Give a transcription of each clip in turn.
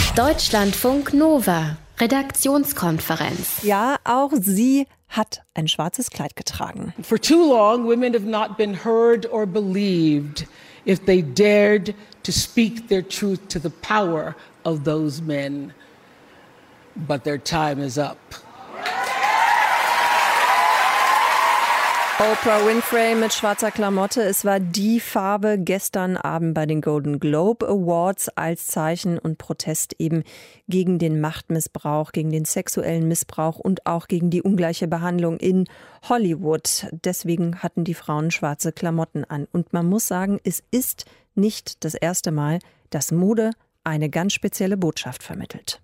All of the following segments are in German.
Deutschlandfunk Nova, Redaktionskonferenz. Ja, auch sie hat ein schwarzes Kleid getragen. For too long, women have not been heard or believed if they dared to speak their truth to the power of those men. But their time is up. Oprah Winfrey mit schwarzer Klamotte. Es war die Farbe gestern Abend bei den Golden Globe Awards als Zeichen und Protest eben gegen den Machtmissbrauch, gegen den sexuellen Missbrauch und auch gegen die ungleiche Behandlung in Hollywood. Deswegen hatten die Frauen schwarze Klamotten an. Und man muss sagen, es ist nicht das erste Mal, dass Mode eine ganz spezielle Botschaft vermittelt.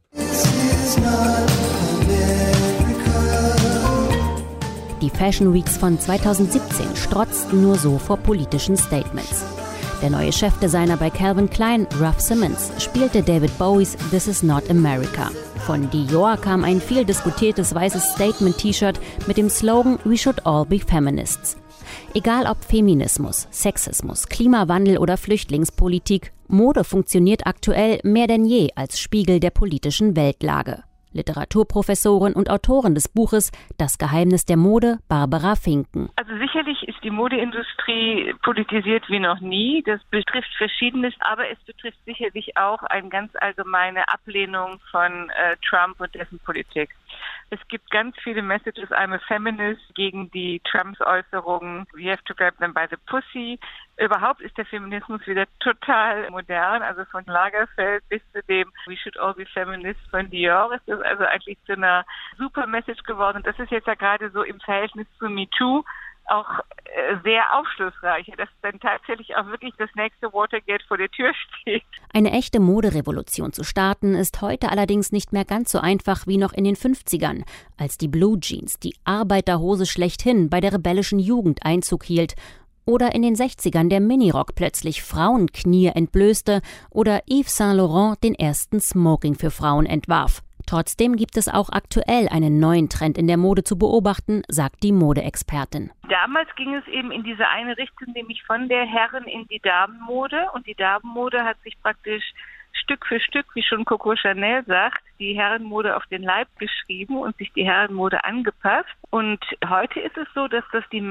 Die Fashion Weeks von 2017 strotzten nur so vor politischen Statements. Der neue Chefdesigner bei Calvin Klein, Raf Simons, spielte David Bowies This Is Not America. Von Dior kam ein viel diskutiertes weißes Statement-T-Shirt mit dem Slogan We should all be feminists. Egal ob Feminismus, Sexismus, Klimawandel oder Flüchtlingspolitik, Mode funktioniert aktuell mehr denn je als Spiegel der politischen Weltlage. Literaturprofessorin und Autorin des Buches Das Geheimnis der Mode, Barbara Finken. Also sicherlich ist die Modeindustrie politisiert wie noch nie. Das betrifft Verschiedenes, aber es betrifft sicherlich auch eine ganz allgemeine Ablehnung von Trump und dessen Politik. Es gibt ganz viele Messages, I'm a feminist, gegen die Trumps Äußerungen, we have to grab them by the pussy. Überhaupt ist der Feminismus wieder total modern, also von Lagerfeld bis zu dem We should all be feminists von Dior ist das also eigentlich zu einer super Message geworden. Und das ist jetzt ja gerade so im Verhältnis zu MeToo auch sehr aufschlussreich, dass dann tatsächlich auch wirklich das nächste Watergate vor der Tür steht. Eine echte Moderevolution zu starten, ist heute allerdings nicht mehr ganz so einfach wie noch in den 50ern, als die Blue Jeans, die Arbeiterhose schlechthin, bei der rebellischen Jugend Einzug hielt. Oder in den 60ern der Minirock plötzlich Frauenknie entblößte oder Yves Saint Laurent den ersten Smoking für Frauen entwarf. Trotzdem gibt es auch aktuell einen neuen Trend in der Mode zu beobachten, sagt die Modeexpertin. Damals ging es eben in diese eine Richtung, nämlich von der Herren- in die Damenmode. Und die Damenmode hat sich praktisch Stück für Stück, wie schon Coco Chanel sagt, die Herrenmode auf den Leib geschrieben und sich die Herrenmode angepasst. Und heute ist es so, dass sich die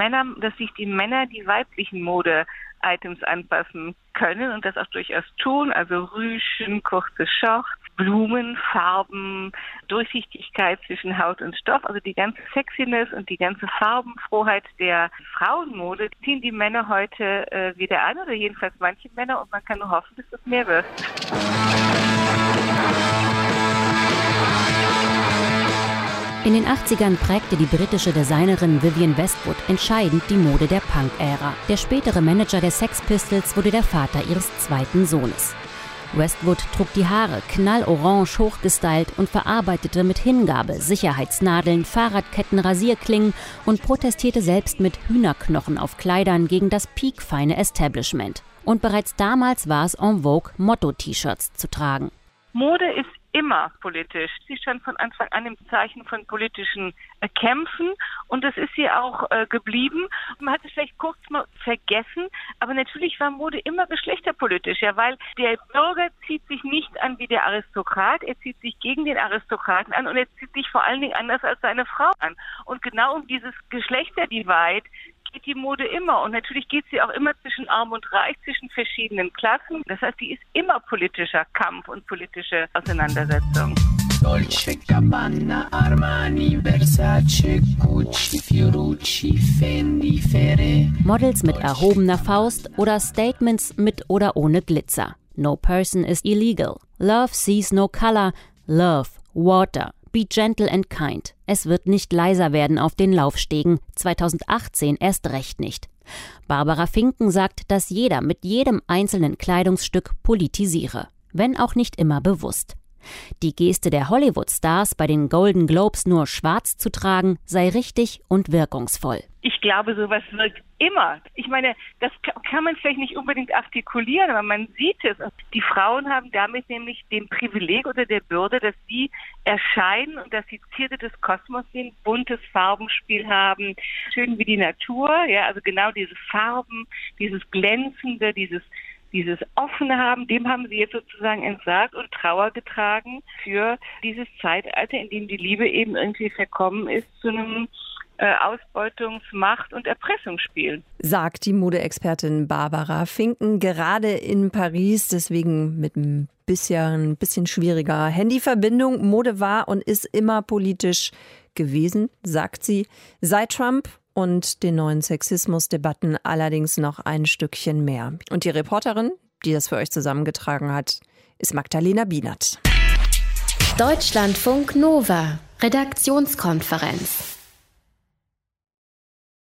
Männer die weiblichen Mode-Items anpassen können und das auch durchaus tun. Also Rüschen, kurze Shorts, Blumen, Farben, Durchsichtigkeit zwischen Haut und Stoff. Also die ganze Sexiness und die ganze Farbenfroheit der Frauenmode ziehen die Männer heute wieder an, oder jedenfalls manche Männer, und man kann nur hoffen, dass das mehr wird. In den 80ern prägte die britische Designerin Vivienne Westwood entscheidend die Mode der Punk-Ära. Der spätere Manager der Sex Pistols wurde der Vater ihres zweiten Sohnes. Westwood trug die Haare knallorange hochgestylt und verarbeitete mit Hingabe Sicherheitsnadeln, Fahrradketten, Rasierklingen und protestierte selbst mit Hühnerknochen auf Kleidern gegen das piekfeine Establishment. Und bereits damals war es en vogue, Motto-T-Shirts zu tragen. Mode ist immer politisch. Sie stand von Anfang an im Zeichen von politischen Kämpfen und das ist sie auch geblieben. Man hat es vielleicht kurz mal vergessen, aber natürlich war Mode immer geschlechterpolitisch, ja, weil der Bürger zieht sich nicht an wie der Aristokrat, er zieht sich gegen den Aristokraten an und er zieht sich vor allen Dingen anders als seine Frau an. Und genau um dieses Geschlechterdivide geht die Mode immer. Und natürlich geht sie auch immer zwischen Arm und Reich, zwischen verschiedenen Klassen. Das heißt, die ist immer politischer Kampf und politische Auseinandersetzung. Dolce Gabbana, Armani, Versace, Gucci, Fiorucci, Fendi, Ferre. Models mit erhobener Faust oder Statements mit oder ohne Glitzer. No person is illegal. Love sees no color. Love, water. Be gentle and kind. Es wird nicht leiser werden auf den Laufstegen. 2018 erst recht nicht. Barbara Finken sagt, dass jeder mit jedem einzelnen Kleidungsstück politisiere. Wenn auch nicht immer bewusst. Die Geste der Hollywood-Stars, bei den Golden Globes nur schwarz zu tragen, sei richtig und wirkungsvoll. Ich glaube, sowas wirkt immer. Ich meine, das kann man vielleicht nicht unbedingt artikulieren, aber man sieht es. Die Frauen haben damit nämlich den Privileg oder der Bürde, dass sie erscheinen und dass sie Zierde des Kosmos sind, buntes Farbenspiel haben, schön wie die Natur, ja, also genau diese Farben, dieses Glänzende, dieses dieses offene haben, dem haben sie jetzt sozusagen entsagt und Trauer getragen für dieses Zeitalter, in dem die Liebe eben irgendwie verkommen ist zu einem Ausbeutungs-, Macht- und Erpressungsspiel. Sagt die Modeexpertin Barbara Finken, gerade in Paris, deswegen mit ein bisschen schwieriger Handyverbindung. Mode war und ist immer politisch gewesen, sagt sie. Seit Trump und den neuen Sexismusdebatten allerdings noch ein Stückchen mehr. Und die Reporterin, die das für euch zusammengetragen hat, ist Magdalena Bienert. Deutschlandfunk Nova, Redaktionskonferenz.